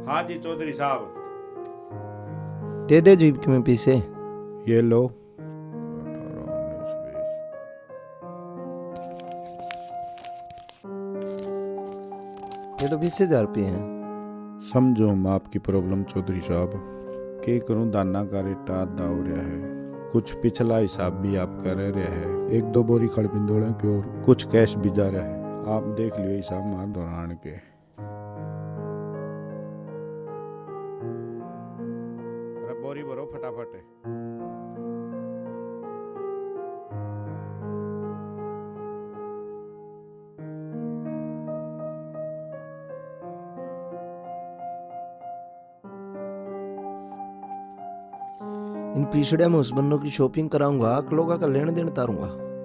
हाँ जी चौधरी साहब। दे दे जीप में पीसे। ये लो। ये तो 20,000 रुपये हैं। समझो हम आपकी प्रॉब्लम चौधरी साहब। के करूं दाना का रेट आधा हो रहा है, कुछ पिछला हिसाब भी आपका रह रहा है, 1-2 बोरी खड़ बिंदोड़े की और कुछ कैश भी जा रहा है। आप देख लियो हिसाब मार दौरान के। अरे बोरी भरो फटाफट। इन पिछड़े में उस बंदों की शॉपिंग कराऊंगा, अकलोगा का लेन देन तारूंगा।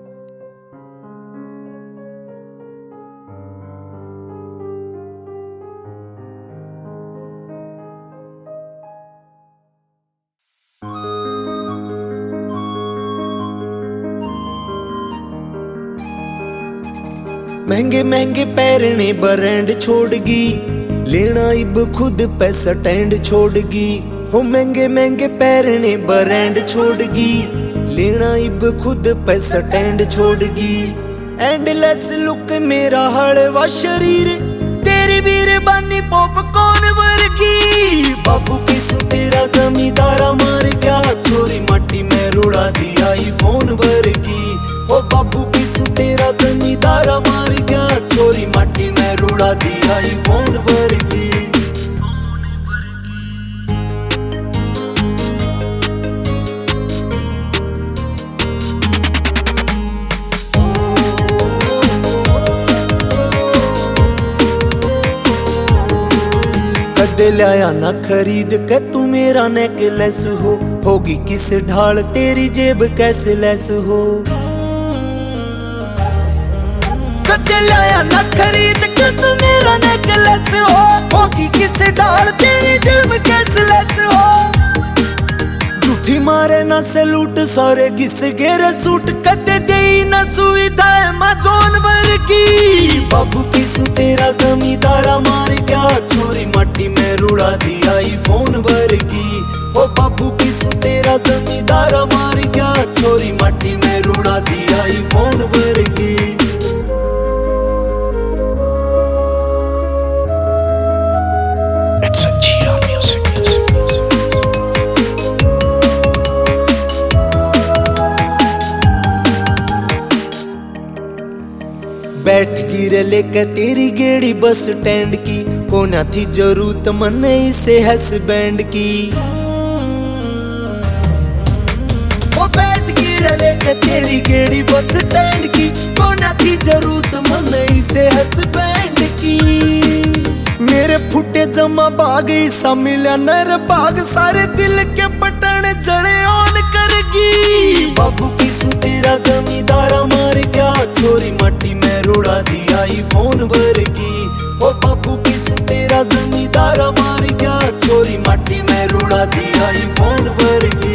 महंगे महंगे पैरने ब्रांड छोड़गी, लेना इब खुद पे स्टैंड छोड़गी। हो महंगे महंगे पैरने ब्रांड छोड़गी, लेना इब खुद पे स्टैंड छोड़गी। एंडलेस लुक मेरा हड़वा शरीर, तेरी वीर बानी पॉपकॉर्न वर्गी। बाबू किसु तेरा जमींदारा मार गया, छोरी माटी में रुड़ा दिया आईफोन वर्गी। ओ बाबू किसु तेरा जमींदारा मार गया, छोरी माटी में रुड़ा दिया आईफोन वर्गी। कदे लाया ना खरीद के तू मेरा नेकलेस हो, होगी किस ढाल तेरी जेब कैसे लेस हो। कदे लाया ना खरीद के तू मेरा नेकलेस हो, होगी किस ढाल तेरी जेब कैसे लेस हो। झूठी मारे ना सैलूट सारे घिस गेरे सूट, कदे दे ना सुविधा माजोन वर्गी। बाबू किसु तेरा जमींदारा मार गया, छोरी माटी में रुड़ा दिया आईफोन वर्गी। ओ बाबू किसु तेरा जमींदारा मार गया, छोरी माटी में रुड़ा दिया आईफोन वर्गी। बैठ गिरे लेके तेरी गेड़ी बस स्टैंड की, कोना थी जरूरत मने इसे हसबैंड की। ओ बैठ गिरे लेके तेरी गेड़ी बस स्टैंड की, कोना थी जरूरत मने इसे हसबैंड की। मेरे फुटे जमा भाग ईसा मिला नर भाग, सारे दिल के बटन चढ़े ऑन करगी। बाबू किसु तेरा जमींदारा मार गया, छोरी माटी में रुड़ा दिया आईफोन वर्गी। ओ बाबू किसु तेरा जमींदारा मार गया, छोरी माटी में रुड़ा दिया आईफोन वर्गी।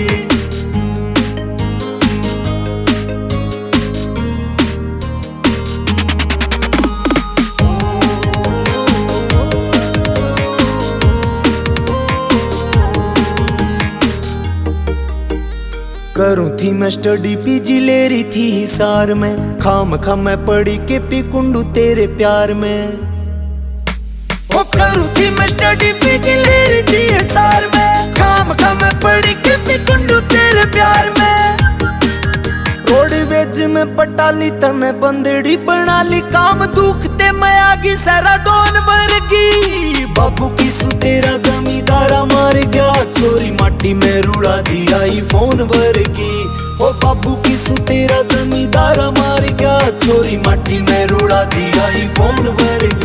करूं थी मैं स्टडी पीजी ले रही थी हिसार में, खाम खा मैं पड़ी के पिकुंडू तेरे प्यार में। ओ करूं थी मैं स्टडी पीजी ले रही थी हिसार में, खाम खा मैं पड़ी के पिकुंडू तेरे प्यार में। रोडवेज में पटाली तने बंदेड़ी बना ली, काम दुखते मैं आगी सारा डोन वर्गी। बाबू किसु तेरा जमींदारा मार गया, छोरी माटी में रुड़ा दिया आईफोन वर्गी। ओ बाबू किसु तेरा जमींदारा मार गया, छोरी माटी में रुड़ा दिया आईफोन वर्गी।